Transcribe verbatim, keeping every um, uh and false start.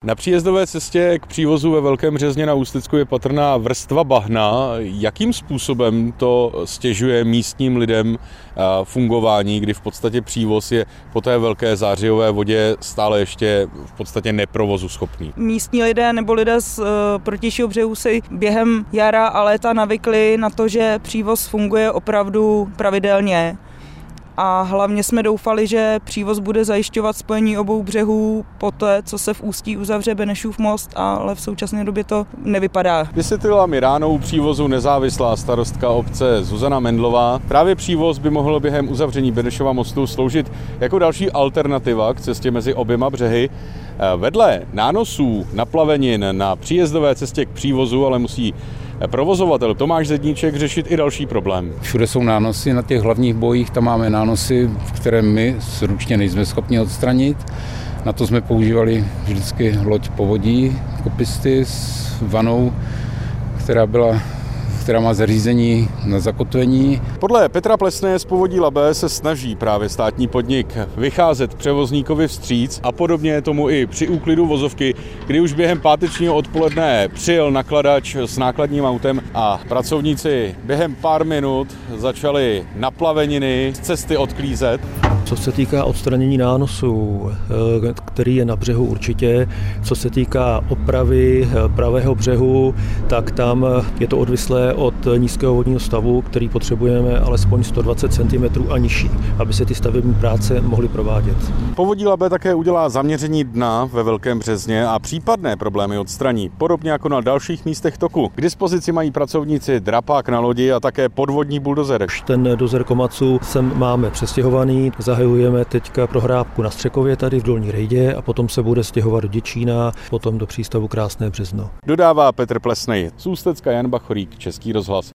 Na příjezdové cestě k přívozu ve Velkém Březně na Ústecku je patrná vrstva bahna. Jakým způsobem to stěžuje místním lidem fungování, kdy v podstatě přívoz je po té velké zářijové vodě stále ještě v podstatě neprovozu schopný? Místní lidé nebo lidé z protějšího břehu si během jara a léta navykli na to, že přívoz funguje opravdu pravidelně. A hlavně jsme doufali, že přívoz bude zajišťovat spojení obou břehů poté, co se v Ústí uzavře Benešův most, ale v současné době to nevypadá. Vysvětlila mi ráno u přívozu nezávislá starostka obce Zuzana Mendlová. Právě přívoz by mohl během uzavření Benešova mostu sloužit jako další alternativa k cestě mezi oběma břehy. Vedle nánosů naplavenin na příjezdové cestě k přívozu ale musí provozovatel Tomáš Zedníček řešit i další problém. Všude jsou nánosy na těch hlavních bojích, tam máme nánosy, které my ručně nejsme schopni odstranit. Na to jsme používali vždycky loď povodí, kopisty s vanou, která byla která má zařízení na zakotvení. Podle Petra Plesné z Povodí Labe se snaží právě státní podnik vycházet převozníkovi vstříc a podobně tomu i při úklidu vozovky, kdy už během pátečního odpoledne přijel nakladač s nákladním autem a pracovníci během pár minut začali naplaveniny z cesty odklízet. Co se týká odstranění nánosů, který je na břehu určitě, co se týká opravy pravého břehu, tak tam je to odvislé od nízkého vodního stavu, který potřebujeme alespoň sto dvacet centimetrů a nižší, aby se ty stavební práce mohly provádět. Povodí Labe také udělá zaměření dna ve Velkém Březně a případné problémy odstraní, podobně jako na dalších místech toku. K dispozici mají pracovníci drapák na lodi a také podvodní buldozer. Ten dozer Komatsu sem máme přestěhovaný, zahajujeme teďka prohrávku na Střekově tady v Dolní Rejdě a potom se bude stěhovat do Děčína, potom do přístavu Krásné Březno. Dodává Petr Plesnej. Z Ústecka Jan Bachorík, Český rozhlas.